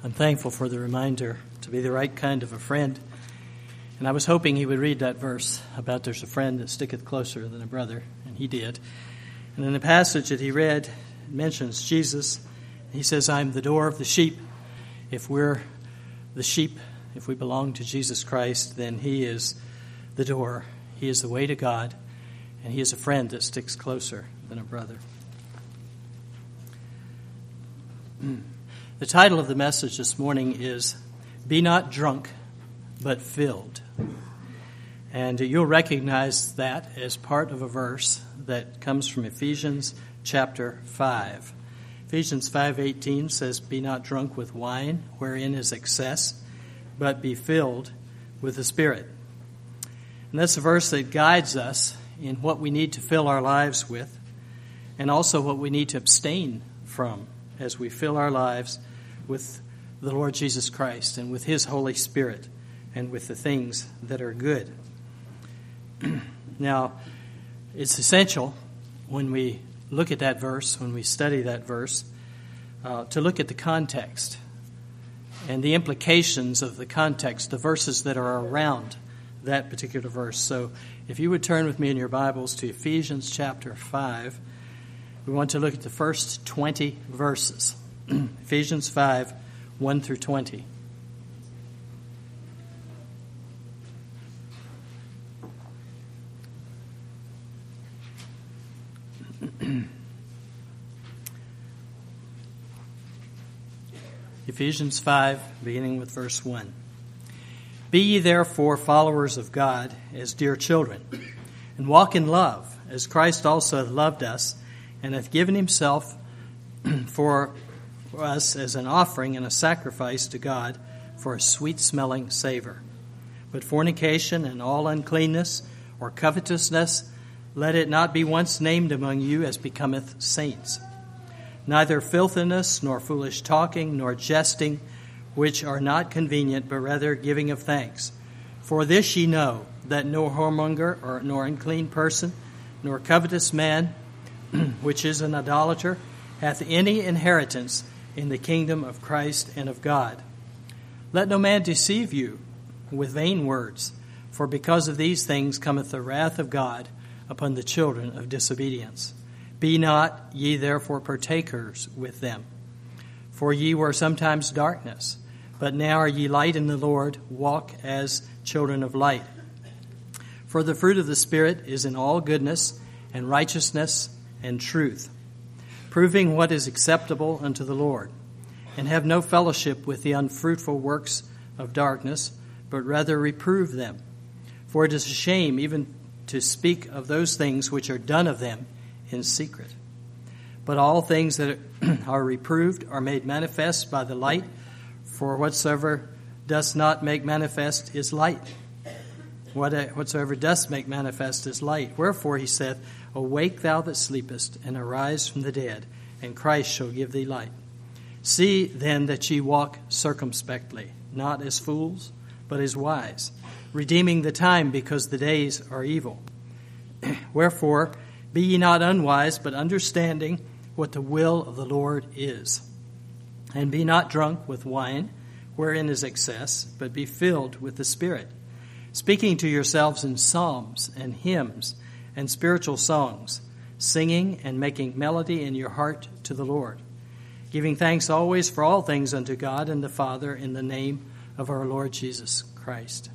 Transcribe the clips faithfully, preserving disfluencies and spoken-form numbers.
I'm thankful for the reminder to be the right kind of a friend. And I was hoping he would read that verse about there's a friend that sticketh closer than a brother, and he did. And in the passage that he read, it mentions Jesus. He says, I'm the door of the sheep. If we're the sheep, if we belong to Jesus Christ, then he is the door. He is the way to God, and he is a friend that sticks closer than a brother. The title of the message this morning is, Be Not Drunk, but Filled. And you'll recognize that as part of a verse that comes from Ephesians chapter five. Ephesians five eighteen says, Be not drunk with wine, wherein is excess, but be filled with the Spirit. And that's a verse that guides us in what we need to fill our lives with, and also what we need to abstain from as we fill our lives with the Lord Jesus Christ and with his Holy Spirit and with the things that are good. Now, it's essential when we look at that verse, when we study that verse, uh, to look at the context and the implications of the context, the verses that are around that particular verse. So if you would turn with me in your Bibles to Ephesians chapter five, we want to look at the first twenty verses. Ephesians five, one through twenty. Ephesians five, beginning with verse one. Be ye therefore followers of God as dear children, and walk in love, as Christ also hath loved us, and hath given himself for us as an offering and a sacrifice to God for a sweet-smelling savor. But fornication and all uncleanness or covetousness, let it not be once named among you as becometh saints. Neither filthiness, nor foolish talking, nor jesting, which are not convenient, but rather giving of thanks. For this ye know, that no whoremonger, or nor unclean person, nor covetous man, which is an idolater, hath any inheritance in the kingdom of Christ and of God. Let no man deceive you with vain words, for because of these things cometh the wrath of God upon the children of disobedience. Be not ye therefore partakers with them. For ye were sometimes darkness, but now are ye light in the Lord. Walk as children of light. For the fruit of the Spirit is in all goodness and righteousness and truth, proving what is acceptable unto the Lord. And have no fellowship with the unfruitful works of darkness, but rather reprove them. For it is a shame even to speak of those things which are done of them in secret. But all things that are reproved are made manifest by the light, for whatsoever does not make manifest is light. Whatsoever does make manifest is light. Wherefore he saith, Awake thou that sleepest, and arise from the dead, and Christ shall give thee light. See then that ye walk circumspectly, not as fools, but as wise, redeeming the time, because the days are evil. Wherefore, be ye not unwise, but understanding what the will of the Lord is. And be not drunk with wine, wherein is excess, but be filled with the Spirit, speaking to yourselves in psalms and hymns and spiritual songs, singing and making melody in your heart to the Lord, giving thanks always for all things unto God and the Father in the name of our Lord Jesus Christ.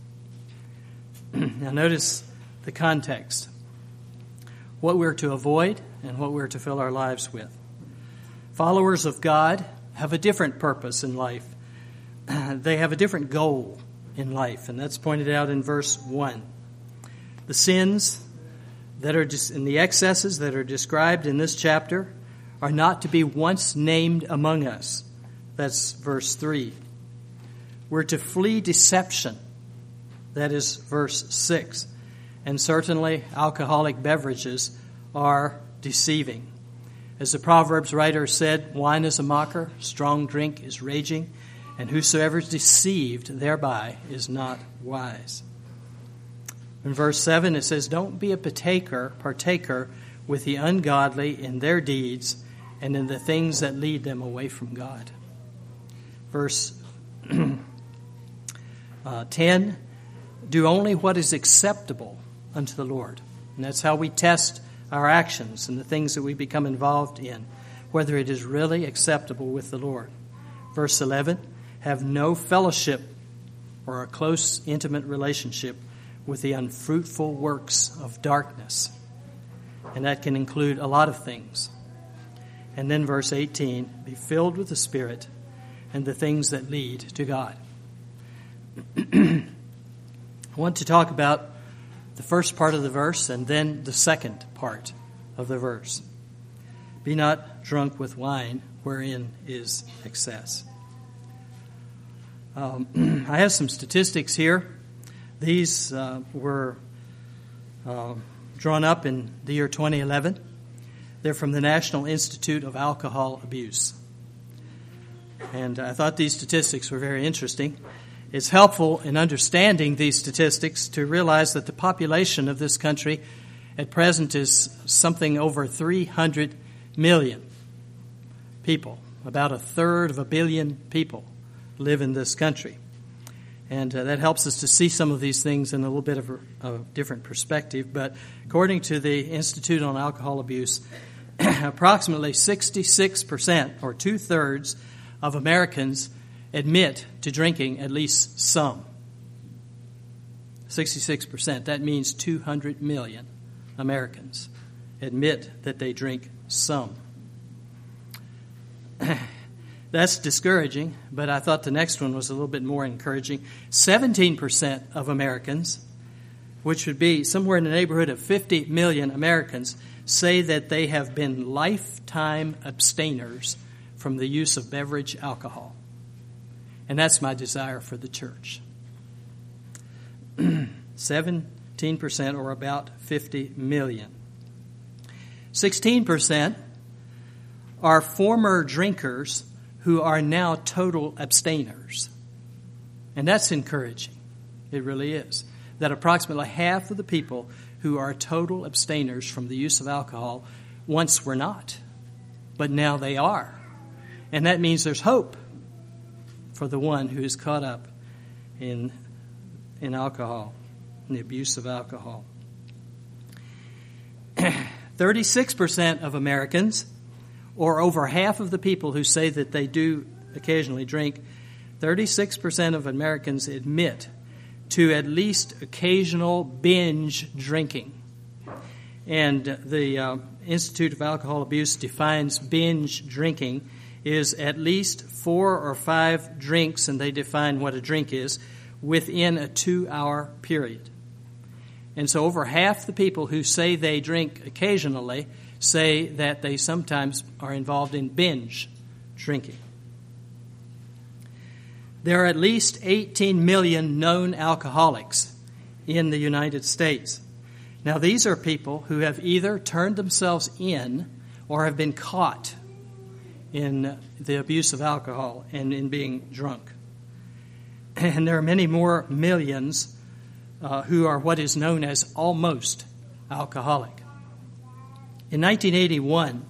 Now notice the context. What we're to avoid and what we're to fill our lives with. Followers of God have a different purpose in life. They have a different goal in life, and that's pointed out in verse one. The sins that are just in the excesses that are described in this chapter are not to be once named among us. That's verse three. We're to flee deception. That is verse six. And certainly alcoholic beverages are deceiving. As the Proverbs writer said, wine is a mocker, strong drink is raging, and whosoever is deceived thereby is not wise. In verse seven it says, Don't be a partaker, partaker with the ungodly in their deeds and in the things that lead them away from God. Verse uh, ten, do only what is acceptable unto the Lord. And that's how we test our actions and the things that we become involved in, whether it is really acceptable with the Lord. Verse eleven, have no fellowship or a close, intimate relationship with the unfruitful works of darkness. And that can include a lot of things. And then verse eighteen, be filled with the Spirit and the things that lead to God. I want to talk about the first part of the verse and then the second part of the verse. Be not drunk with wine, wherein is excess. Um, I have some statistics here. These uh, were uh, drawn up in the year twenty eleven. They're from the National Institute of Alcohol Abuse. And I thought these statistics were very interesting. It's helpful in understanding these statistics to realize that the population of this country at present is something over three hundred million people. About a third of a billion people live in this country. And uh, that helps us to see some of these things in a little bit of a, a different perspective. But according to the Institute on Alcohol Abuse, approximately sixty-six percent, or two-thirds, of Americans admit to drinking at least some. sixty-six percent. That means two hundred million Americans admit that they drink some. That's discouraging, but I thought the next one was a little bit more encouraging. seventeen percent of Americans, which would be somewhere in the neighborhood of fifty million Americans, say that they have been lifetime abstainers from the use of beverage alcohol. And that's my desire for the church. seventeen percent, or about fifty million. sixteen percent are former drinkers who are now total abstainers. And that's encouraging. It really is. That approximately half of the people who are total abstainers from the use of alcohol once were not, but now they are. And that means there's hope for the one who is caught up in, in alcohol, in the abuse of alcohol. thirty-six percent of Americans, or over half of the people who say that they do occasionally drink, thirty-six percent of Americans admit to at least occasional binge drinking. And the uh, Institute of Alcohol Abuse defines binge drinking is at least four or five drinks, and they define what a drink is, within a two-hour period. And so over half the people who say they drink occasionally say that they sometimes are involved in binge drinking. There are at least eighteen million known alcoholics in the United States. Now, these are people who have either turned themselves in or have been caught in the abuse of alcohol and in being drunk. And there are many more millions uh, who are what is known as almost alcoholic. In nineteen eighty-one,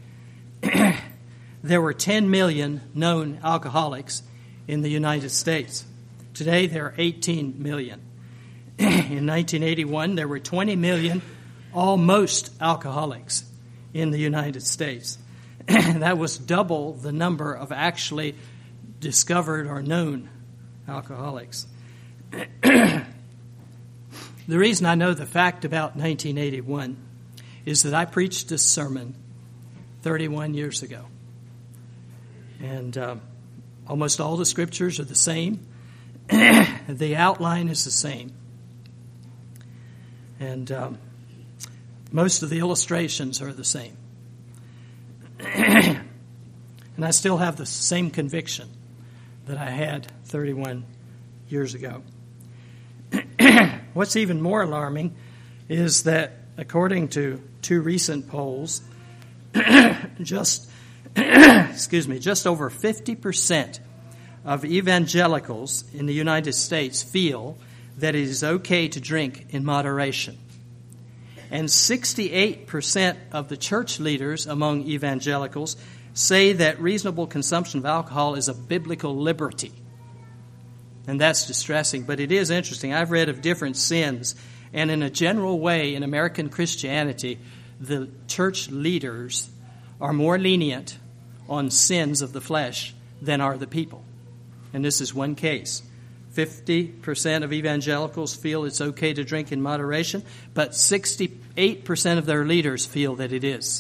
there were ten million known alcoholics in the United States. Today, there are eighteen million. In nineteen eighty-one, there were twenty million almost alcoholics in the United States. That was double the number of actually discovered or known alcoholics. The reason I know the fact about nineteen eighty-one is that I preached this sermon thirty-one years ago. And um, almost all the scriptures are the same. The outline is the same. And um, most of the illustrations are the same. And I still have the same conviction that I had thirty-one years ago. What's even more alarming is that according to two recent polls, just excuse me, just over fifty percent of evangelicals in the United States feel that it is okay to drink in moderation. And sixty-eight percent of the church leaders among evangelicals say that reasonable consumption of alcohol is a biblical liberty. And that's distressing. But it is interesting. I've read of different sins. And in a general way, in American Christianity, the church leaders are more lenient on sins of the flesh than are the people. And this is one case. fifty percent of evangelicals feel it's okay to drink in moderation, but sixty-eight percent of their leaders feel that it is.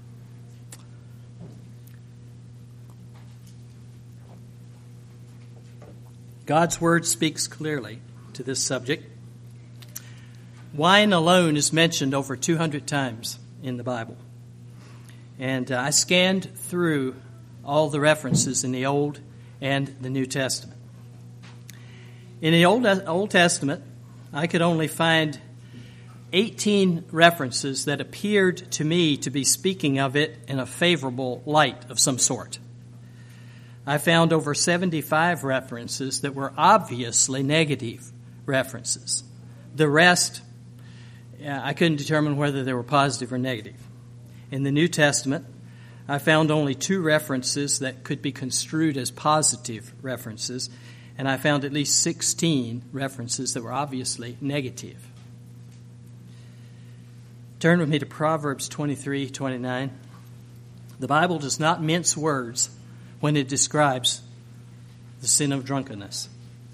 God's word speaks clearly to this subject. Wine alone is mentioned over two hundred times in the Bible. And uh, I scanned through all the references in the Old and the New Testament. In the Old, Old Testament, I could only find eighteen references that appeared to me to be speaking of it in a favorable light of some sort. I found over seventy-five references that were obviously negative references. The rest, I couldn't determine whether they were positive or negative. In the New Testament, I found only two references that could be construed as positive references, and I found at least sixteen references that were obviously negative. Turn with me to Proverbs twenty-three twenty-nine. The Bible does not mince words when it describes the sin of drunkenness.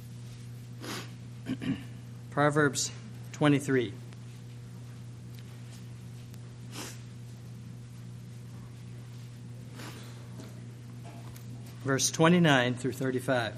Proverbs twenty-three. Verse twenty-nine through thirty-five.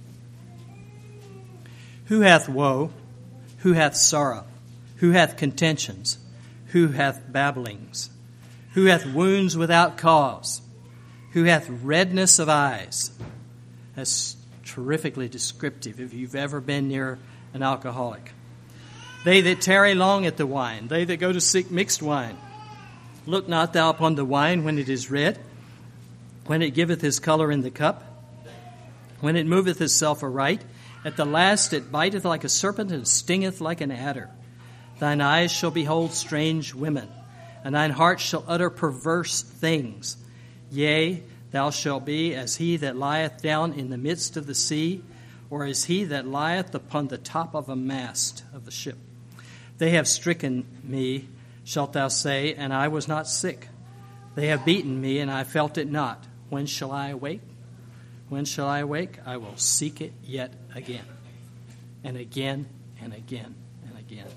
Who hath woe? Who hath sorrow? Who hath contentions? Who hath babblings? Who hath wounds without cause? Who hath redness of eyes? That's terrifically descriptive if you've ever been near an alcoholic. They that tarry long at the wine, they that go to seek mixed wine. Look not thou upon the wine when it is red, when it giveth his color in the cup, when it moveth itself aright. At the last it biteth like a serpent and stingeth like an adder. Thine eyes shall behold strange women, and thine heart shall utter perverse things. Yea, thou shalt be as he that lieth down in the midst of the sea, or as he that lieth upon the top of a mast of the ship. They have stricken me, shalt thou say, and I was not sick. They have beaten me, and I felt it not. When shall I awake? When shall I awake? I will seek it yet again, and again, and again, and again.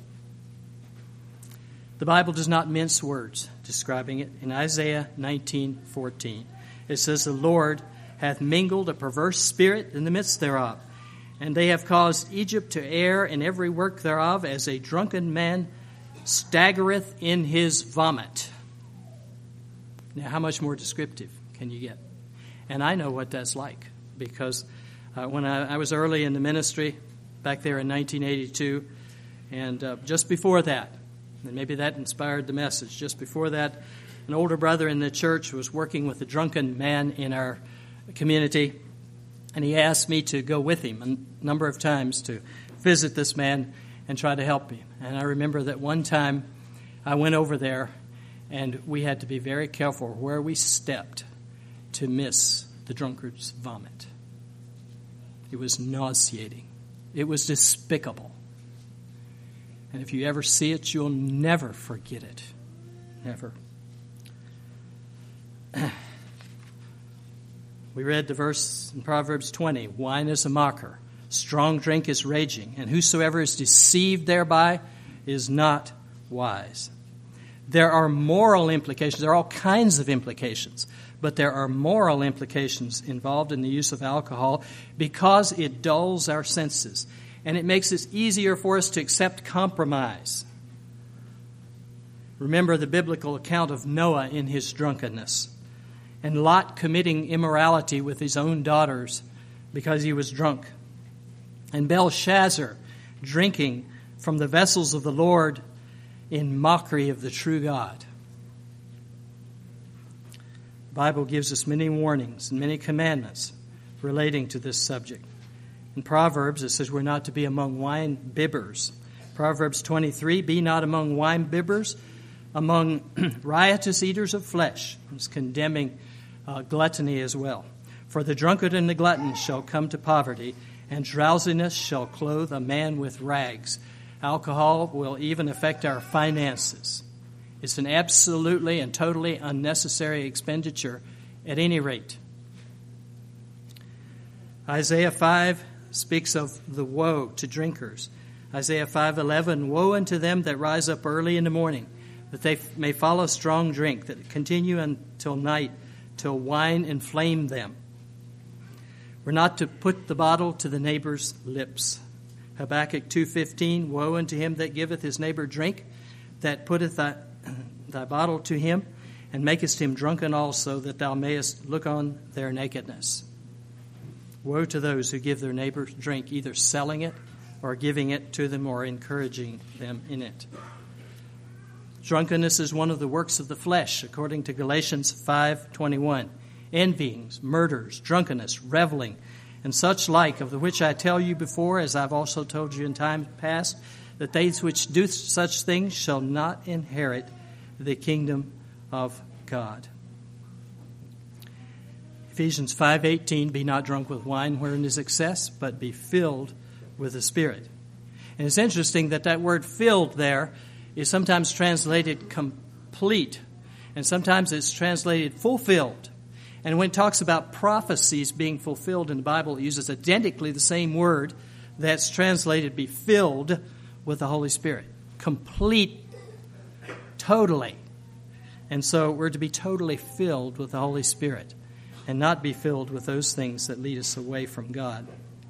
The Bible does not mince words describing it. In Isaiah nineteen fourteen, it says, the Lord hath mingled a perverse spirit in the midst thereof, and they have caused Egypt to err in every work thereof, as a drunken man staggereth in his vomit. Now, how much more descriptive can you get? And I know what that's like, because uh, when I, I was early in the ministry, back there in nineteen eighty-two, and uh, just before that, and maybe that inspired the message, just before that, an older brother in the church was working with a drunken man in our community, and he asked me to go with him a number of times to visit this man and try to help him. And I remember that one time I went over there, and we had to be very careful where we stepped to miss the drunkard's vomit. It was nauseating. It was despicable. And if you ever see it, you'll never forget it. Never. We read the verse in Proverbs twenty, wine is a mocker, strong drink is raging, and whosoever is deceived thereby is not wise. There are moral implications. There are all kinds of implications, but there are moral implications involved in the use of alcohol because it dulls our senses, and it makes it easier for us to accept compromise. Remember the biblical account of Noah in his drunkenness, and Lot committing immorality with his own daughters because he was drunk, and Belshazzar drinking from the vessels of the Lord in mockery of the true God. The Bible gives us many warnings and many commandments relating to this subject. In Proverbs, it says we're not to be among wine bibbers. Proverbs twenty-three, be not among wine bibbers, among riotous eaters of flesh. It's condemning uh, gluttony as well. For the drunkard and the glutton shall come to poverty, and drowsiness shall clothe a man with rags. Alcohol will even affect our finances. It's an absolutely and totally unnecessary expenditure at any rate. Isaiah five speaks of the woe to drinkers. Isaiah five eleven, woe unto them that rise up early in the morning, that they may follow strong drink, that continue until night, till wine inflame them. We're not to put the bottle to the neighbor's lips. Habakkuk two fifteen, woe unto him that giveth his neighbor drink, that putteth thy, thy bottle to him, and makest him drunken also, that thou mayest look on their nakedness. Woe to those who give their neighbor drink, either selling it or giving it to them or encouraging them in it. Drunkenness is one of the works of the flesh, according to Galatians five twenty-one. Envyings, murders, drunkenness, reveling, and such like, of the which I tell you before, as I've also told you in time past, that they which do such things shall not inherit the kingdom of God. Ephesians five eighteen, be not drunk with wine wherein is excess, but be filled with the Spirit. And it's interesting that that word filled there is sometimes translated complete, and sometimes it's translated fulfilled. And when it talks about prophecies being fulfilled in the Bible, it uses identically the same word that's translated be filled with the Holy Spirit. Complete, totally. And so we're to be totally filled with the Holy Spirit and not be filled with those things that lead us away from God.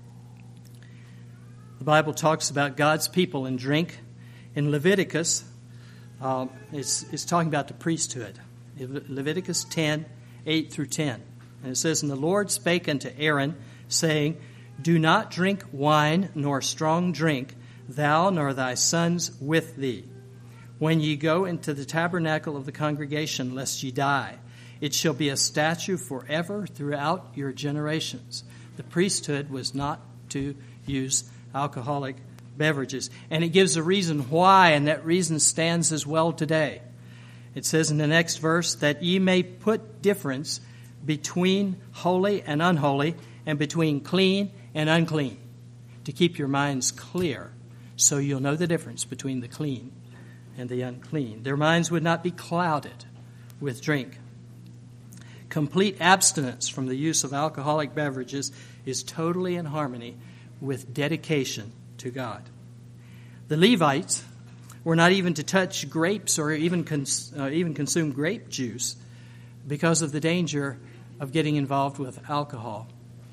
The Bible talks about God's people and drink. In Leviticus, uh, it's, it's talking about the priesthood. Leviticus ten, eight through ten. And it says, And the Lord spake unto Aaron, saying, Do not drink wine nor strong drink, thou nor thy sons with thee, when ye go into the tabernacle of the congregation, lest ye die. It shall be a statute forever throughout your generations. The priesthood was not to use alcoholic beverages. And it gives a reason why, and that reason stands as well today. It says in the next verse, that ye may put difference between holy and unholy, and between clean and unclean, to keep your minds clear, so you'll know the difference between the clean and the unclean. Their minds would not be clouded with drink. Complete abstinence from the use of alcoholic beverages is totally in harmony with dedication to God. The Levites were not even to touch grapes or even cons- uh, even consume grape juice because of the danger of getting involved with alcohol.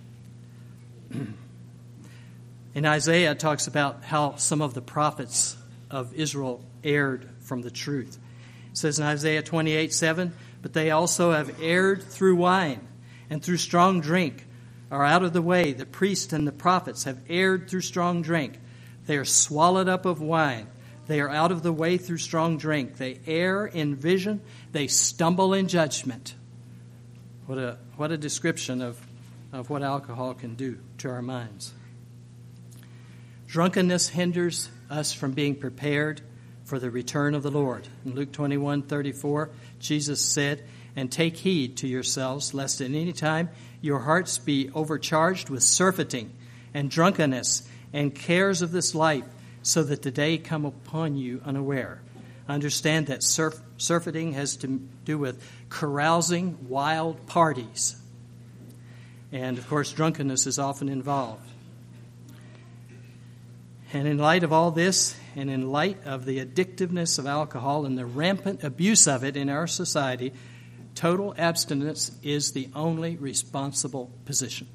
In Isaiah, it talks about how some of the prophets of Israel erred from the truth. It says in Isaiah twenty-eight seven, But they also have erred through wine, and through strong drink are out of the way. The priests and the prophets have erred through strong drink. They are swallowed up of wine. They are out of the way through strong drink. They err in vision. They stumble in judgment. What a what a description of, of what alcohol can do to our minds. Drunkenness hinders us from being prepared for the return of the Lord. In Luke twenty-one thirty-four, Jesus said, And take heed to yourselves, lest at any time your hearts be overcharged with surfeiting and drunkenness and cares of this life, so that the day come upon you unaware. Understand that surf, surfeiting has to do with carousing, wild parties. And, of course, drunkenness is often involved. And in light of all this, and in light of the addictiveness of alcohol and the rampant abuse of it in our society, total abstinence is the only responsible position.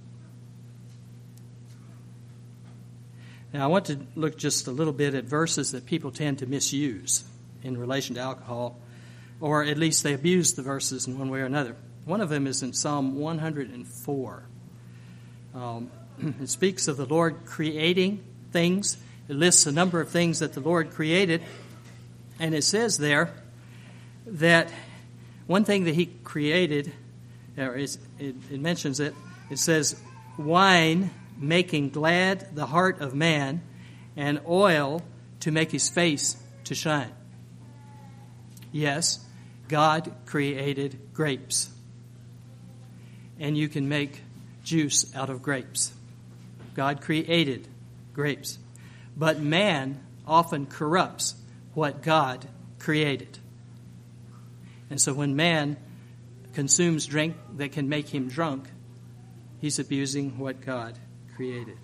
Now, I want to look just a little bit at verses that people tend to misuse in relation to alcohol, or at least they abuse the verses in one way or another. One of them is in Psalm one hundred four. Um, it speaks of the Lord creating things. It lists a number of things that the Lord created, and it says there that one thing that He created, or is, it, it mentions it, it says, wine making glad the heart of man, and oil to make his face to shine. Yes, God created grapes, and you can make juice out of grapes. God created grapes. But man often corrupts what God created. And so when man consumes drink that can make him drunk, he's abusing what God created.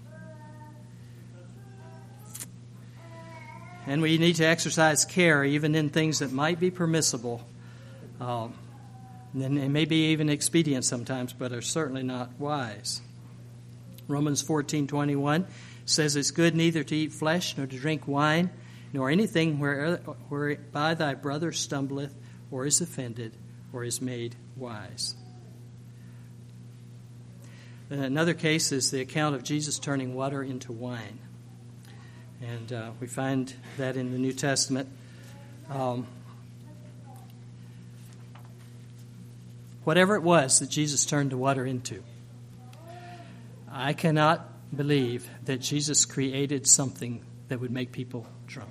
And we need to exercise care even in things that might be permissible. Um, and they may be even expedient sometimes, but are certainly not wise. Romans fourteen twenty-one says, "It's good neither to eat flesh, nor to drink wine, nor anything where, whereby thy brother stumbleth, or is offended, or is made wise." Another case is the account of Jesus turning water into wine. And uh, we find that in the New Testament. Um, whatever it was that Jesus turned the water into, I cannot believe that Jesus created something that would make people drunk.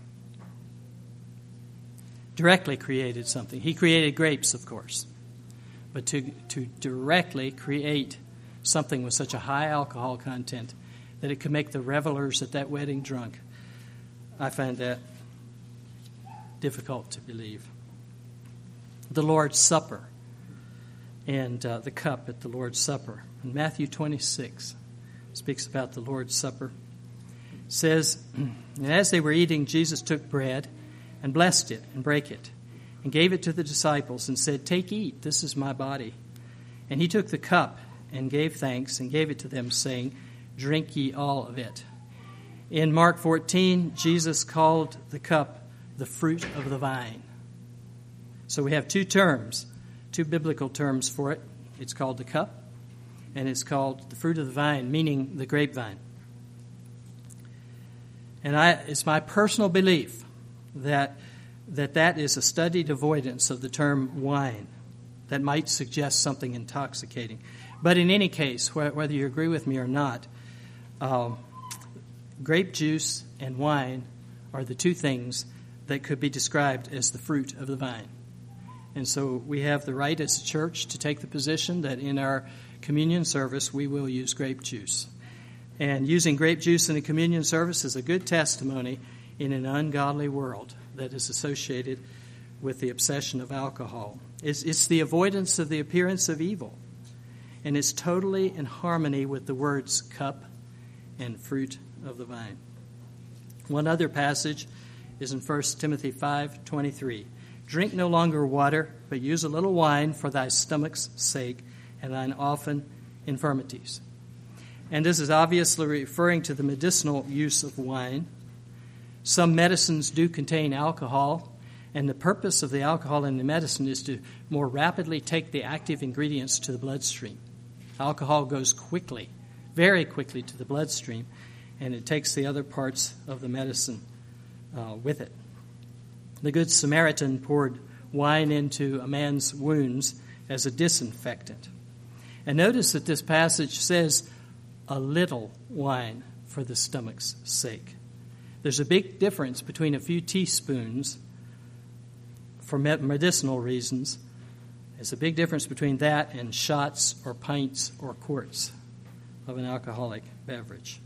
Directly created something. He created grapes, of course. But to, to directly create something with such a high alcohol content that it could make the revelers at that wedding drunk, I find that difficult to believe. The Lord's Supper and uh, the cup at the Lord's Supper. In Matthew twenty-six speaks about the Lord's Supper. It says, "And as they were eating, Jesus took bread and blessed it and brake it and gave it to the disciples and said, 'Take, eat, this is my body.' And he took the cup and gave thanks and gave it to them, saying, 'Drink ye all of it.'" In Mark fourteen, Jesus called the cup the fruit of the vine. So we have two terms, two biblical terms for it. It's called the cup, and it's called the fruit of the vine, meaning the grapevine. And I, it's my personal belief that, that that is a studied avoidance of the term wine that might suggest something intoxicating. But in any case, wh- whether you agree with me or not, um, grape juice and wine are the two things that could be described as the fruit of the vine. And so we have the right as a church to take the position that in our communion service we will use grape juice. And using grape juice in a communion service is a good testimony in an ungodly world that is associated with the obsession of alcohol. It's, it's the avoidance of the appearance of evil. And it's totally in harmony with the words cup and fruit of the vine. One other passage is in First Timothy five twenty-three. "Drink no longer water, but use a little wine for thy stomach's sake and thine often infirmities." And this is obviously referring to the medicinal use of wine. Some medicines do contain alcohol, and the purpose of the alcohol in the medicine is to more rapidly take the active ingredients to the bloodstream. Alcohol goes quickly, very quickly to the bloodstream, and it takes the other parts of the medicine uh, with it. The Good Samaritan poured wine into a man's wounds as a disinfectant. And notice that this passage says a little wine for the stomach's sake. There's a big difference between a few teaspoons for medicinal reasons. There's a big difference between that and shots or pints or quarts of an alcoholic beverage.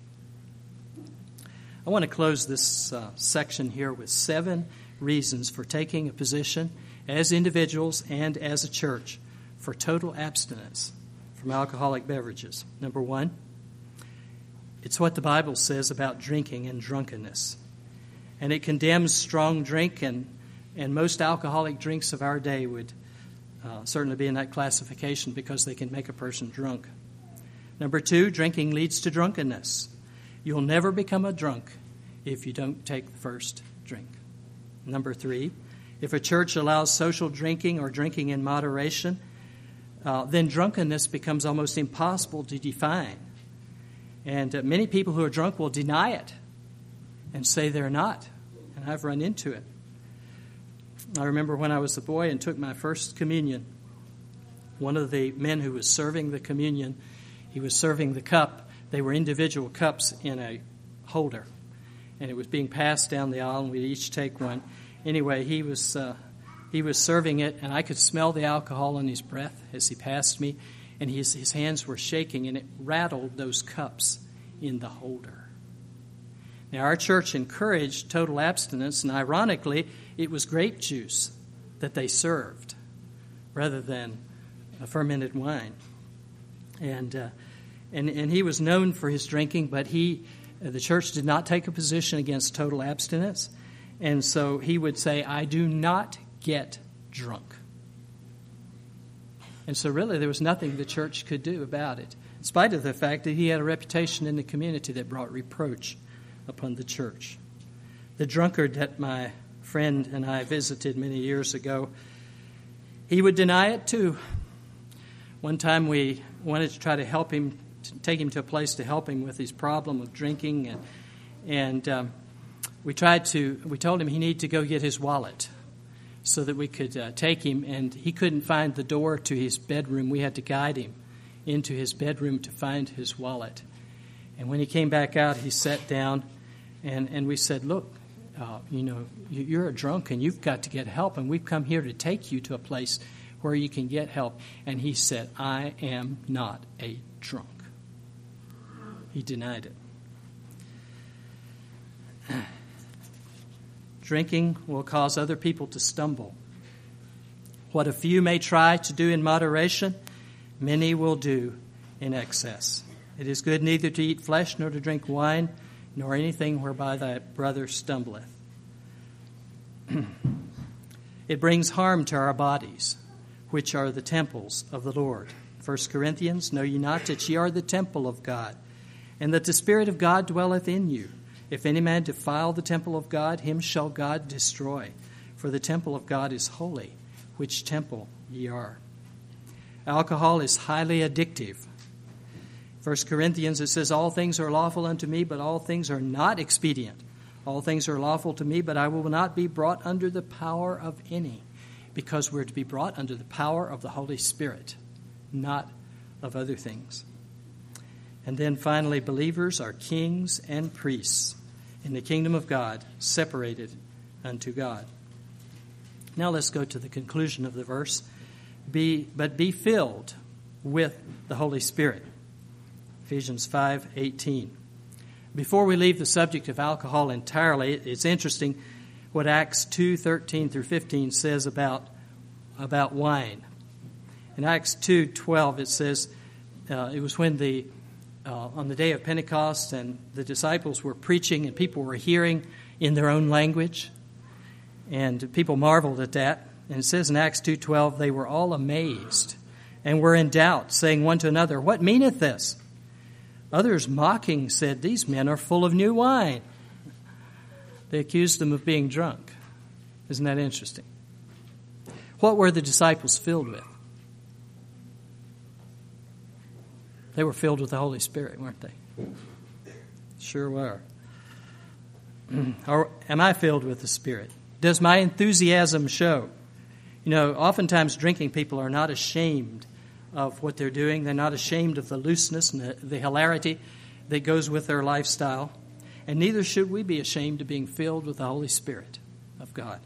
I want to close this uh, section here with seven reasons for taking a position as individuals and as a church for total abstinence from alcoholic beverages. Number one, it's what the Bible says about drinking and drunkenness. And it condemns strong drink, and, and most alcoholic drinks of our day would uh, certainly be in that classification because they can make a person drunk. Number two, drinking leads to drunkenness. You'll never become a drunk if you don't take the first drink. Number three, if a church allows social drinking or drinking in moderation, uh, then drunkenness becomes almost impossible to define. And uh, many people who are drunk will deny it and say they're not. And I've run into it. I remember when I was a boy and took my first communion, one of the men who was serving the communion, he was serving the cup. They were individual cups in a holder. And it was being passed down the aisle, and we'd each take one. Anyway, he was uh, he was serving it, and I could smell the alcohol in his breath as he passed me, and his, his hands were shaking, and it rattled those cups in the holder. Now, our church encouraged total abstinence, and ironically, it was grape juice that they served rather than a fermented wine. And uh, and and he was known for his drinking, but he, uh, the church did not take a position against total abstinence, and so he would say, "I do not get drunk." And so, really, there was nothing the church could do about it, in spite of the fact that he had a reputation in the community that brought reproach upon the church. The drunkard that my friend and I visited many years ago, he would deny it too. One time we wanted to try to help him, to take him to a place to help him with his problem of drinking, and and um, we tried to. We told him he needed to go get his wallet so that we could uh, take him, and he couldn't find the door to his bedroom. We had to guide him into his bedroom to find his wallet. And when he came back out, he sat down, and, and we said, "Look, uh, you know, you're a drunk, and you've got to get help, and we've come here to take you to a place where you can get help." And he said, "I am not a drunk." He denied it. Drinking will cause other people to stumble. What a few may try to do in moderation, many will do in excess. It is good neither to eat flesh, nor to drink wine, nor anything whereby thy brother stumbleth. It brings harm to our bodies, which are the temples of the Lord. First Corinthians, know ye not that ye are the temple of God, and that the Spirit of God dwelleth in you? If any man defile the temple of God, him shall God destroy. For the temple of God is holy, which temple ye are. Alcohol is highly addictive. First Corinthians, it says, all things are lawful unto me, but all things are not expedient. All things are lawful to me, but I will not be brought under the power of any, because we're to be brought under the power of the Holy Spirit, not of other things. And then finally, believers are kings and priests in the kingdom of God, separated unto God. Now let's go to the conclusion of the verse. Be, but be filled with the Holy Spirit. Ephesians five eighteen. Before we leave the subject of alcohol entirely, it's interesting what Acts two thirteen through fifteen says about, about wine. In Acts two twelve, it says, uh, it was when the Uh, on the day of Pentecost, and the disciples were preaching, and people were hearing in their own language, and people marveled at that. And it says in Acts two twelve, they were all amazed and were in doubt, saying one to another, "What meaneth this?" Others mocking said, "These men are full of new wine." They accused them of being drunk. Isn't that interesting? What were the disciples filled with? They were filled with the Holy Spirit, weren't they? Sure were. Or am I filled with the Spirit? Does my enthusiasm show? You know, oftentimes drinking people are not ashamed of what they're doing. They're not ashamed of the looseness and the, the hilarity that goes with their lifestyle. And neither should we be ashamed of being filled with the Holy Spirit of God.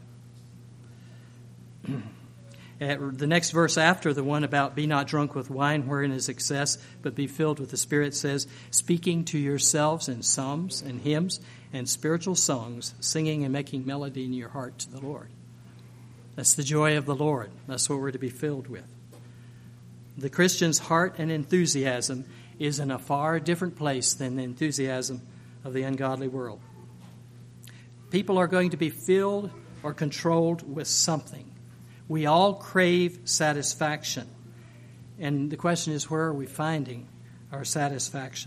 The next verse after the one about be not drunk with wine wherein is excess, but be filled with the Spirit says, speaking to yourselves in psalms and hymns and spiritual songs, singing and making melody in your heart to the Lord. That's the joy of the Lord. That's what we're to be filled with. The Christian's heart and enthusiasm is in a far different place than the enthusiasm of the ungodly world. People are going to be filled or controlled with something. We all crave satisfaction. And the question is, where are we finding our satisfaction?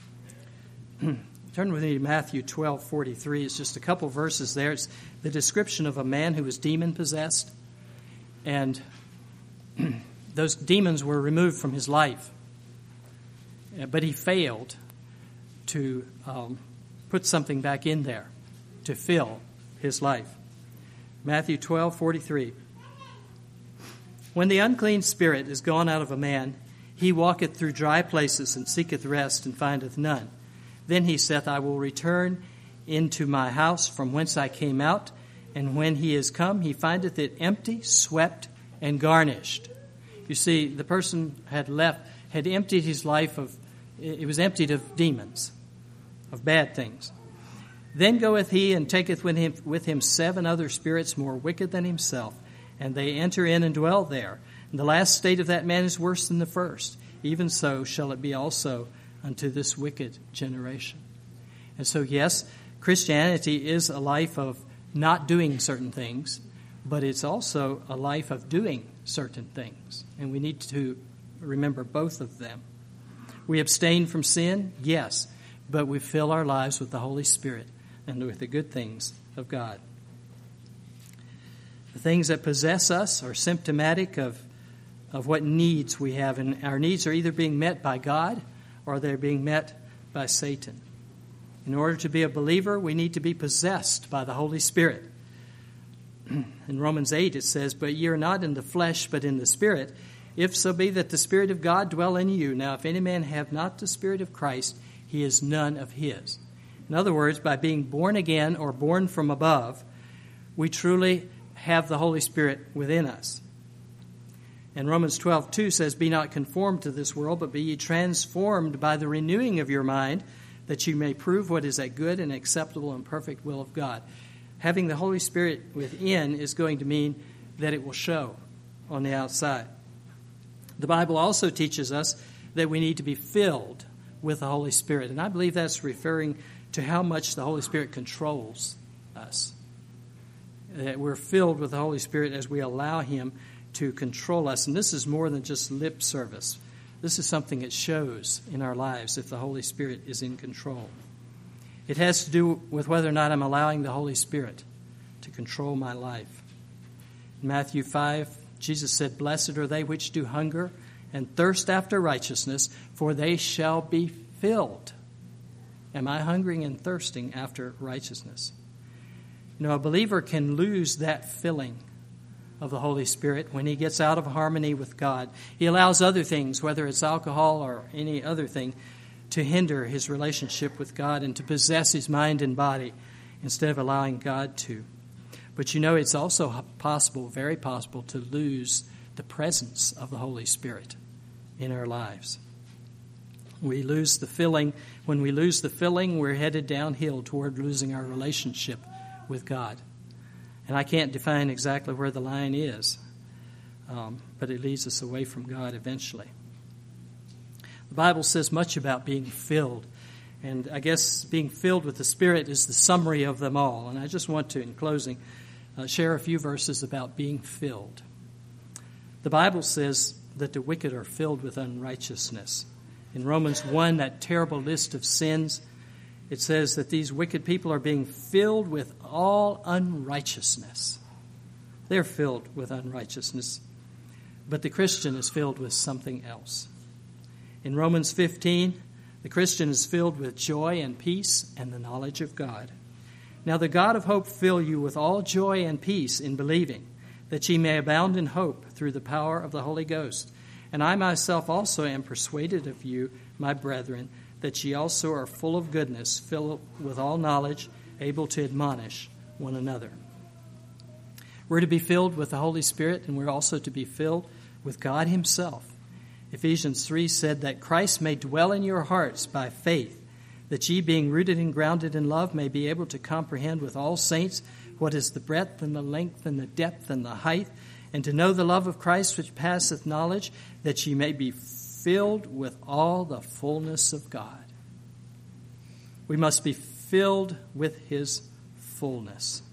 Turn with me to Matthew twelve forty-three. It's just a couple verses there. It's the description of a man who was demon-possessed. And those demons were removed from his life. But he failed to um, put something back in there to fill his life. Matthew twelve forty-three. When the unclean spirit is gone out of a man, he walketh through dry places and seeketh rest and findeth none. Then he saith, I will return into my house from whence I came out. And when he is come, he findeth it empty, swept, and garnished. You see, the person had left, had emptied his life of, it was emptied of demons. of bad things. Then goeth he and taketh with him, with him seven other spirits more wicked than himself, and they enter in and dwell there. And the last state of that man is worse than the first. Even so shall it be also unto this wicked generation. And so, yes, Christianity is a life of not doing certain things, but it's also a life of doing certain things. And we need to remember both of them. We abstain from sin, yes, but we fill our lives with the Holy Spirit and with the good things of God. The things that possess us are symptomatic of, of what needs we have, and our needs are either being met by God or they're being met by Satan. In order to be a believer, we need to be possessed by the Holy Spirit. In Romans eight it says, "But ye are not in the flesh, but in the Spirit, if so be that the Spirit of God dwell in you. Now if any man have not the Spirit of Christ, he is none of his." In other words, by being born again or born from above, we truly have the Holy Spirit within us. And Romans twelve two says, "Be not conformed to this world, but be ye transformed by the renewing of your mind, that you may prove what is that good and acceptable and perfect will of God." Having the Holy Spirit within is going to mean that it will show on the outside. The Bible also teaches us that we need to be filled with the Holy Spirit. And I believe that's referring to how much the Holy Spirit controls us. That we're filled with the Holy Spirit as we allow Him to control us. And this is more than just lip service. This is something that shows in our lives if the Holy Spirit is in control. It has to do with whether or not I'm allowing the Holy Spirit to control my life. In Matthew five, Jesus said, "Blessed are they which do hunger and thirst after righteousness, for they shall be filled." Am I hungering and thirsting after righteousness? You know, a believer can lose that filling of the Holy Spirit when he gets out of harmony with God. He allows other things, whether it's alcohol or any other thing, to hinder his relationship with God and to possess his mind and body instead of allowing God to. But you know, it's also possible, very possible, to lose the presence of the Holy Spirit in our lives. We lose the filling. When we lose the filling, we're headed downhill toward losing our relationship with God. And I can't define exactly where the line is, um, but it leads us away from God eventually. The Bible says much about being filled, and I guess being filled with the Spirit is the summary of them all. And I just want to, in closing, uh, share a few verses about being filled. The Bible says that the wicked are filled with unrighteousness. In Romans one, that terrible list of sins, it says that these wicked people are being filled with all unrighteousness. They're filled with unrighteousness, but the Christian is filled with something else. In Romans fifteen, the Christian is filled with joy and peace and the knowledge of God. Now the God of hope fill you with all joy and peace in believing, that ye may abound in hope through the power of the Holy Ghost. And I myself also am persuaded of you, my brethren, that ye also are full of goodness, filled with all knowledge, able to admonish one another. We're to be filled with the Holy Spirit, and we're also to be filled with God Himself. Ephesians three said that Christ may dwell in your hearts by faith, that ye, being rooted and grounded in love, may be able to comprehend with all saints what is the breadth and the length and the depth and the height, and to know the love of Christ which passeth knowledge, that ye may be filled with all the fullness of God. We must be filled with His fullness.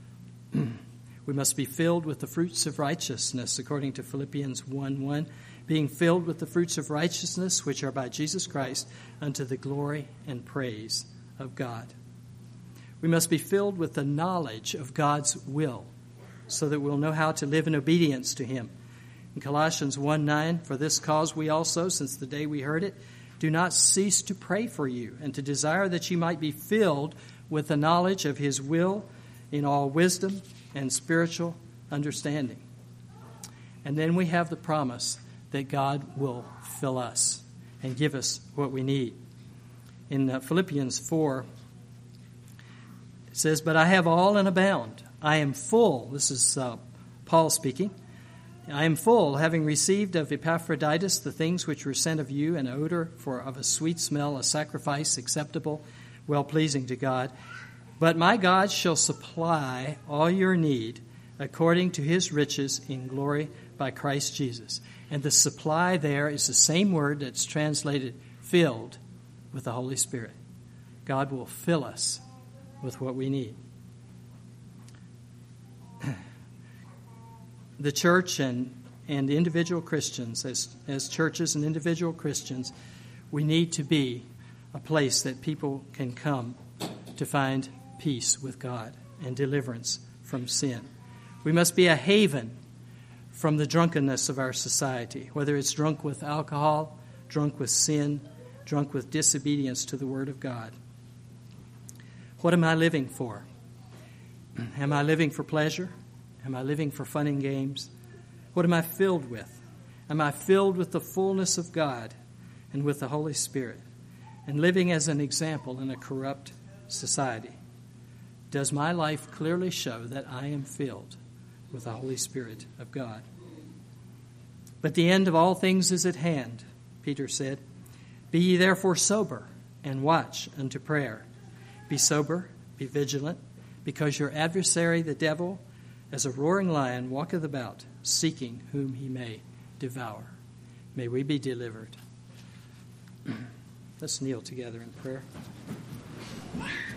We must be filled with the fruits of righteousness, according to Philippians one one, being filled with the fruits of righteousness, which are by Jesus Christ, unto the glory and praise of God. We must be filled with the knowledge of God's will, so that we'll know how to live in obedience to Him. In Colossians one nine, "For this cause we also, since the day we heard it, do not cease to pray for you, and to desire that you might be filled with the knowledge of His will in all wisdom and spiritual understanding." And then we have the promise that God will fill us and give us what we need. In uh, Philippians four, it says, "But I have all and abound. I am full." This is uh, Paul speaking. "I am full, having received of Epaphroditus the things which were sent of you, an odor for of a sweet smell, a sacrifice acceptable, well-pleasing to God. But my God shall supply all your need according to his riches in glory by Christ Jesus. And the supply there is the same word that's translated filled with the Holy Spirit. God will fill us with what we need. The church and, and individual Christians, as, as churches and individual Christians, we need to be a place that people can come to find peace with God and deliverance from sin. We must be a haven from the drunkenness of our society, whether it's drunk with alcohol, drunk with sin, drunk with disobedience to the Word of God. What am I living for? Am I living for pleasure? Am I living for fun and games? What am I filled with? Am I filled with the fullness of God and with the Holy Spirit and living as an example in a corrupt society? Does my life clearly show that I am filled with the Holy Spirit of God? But the end of all things is at hand, Peter said. Be ye therefore sober and watch unto prayer. Be sober, be vigilant, because your adversary, the devil, as a roaring lion, walketh about, seeking whom he may devour. May we be delivered. Let's kneel together in prayer.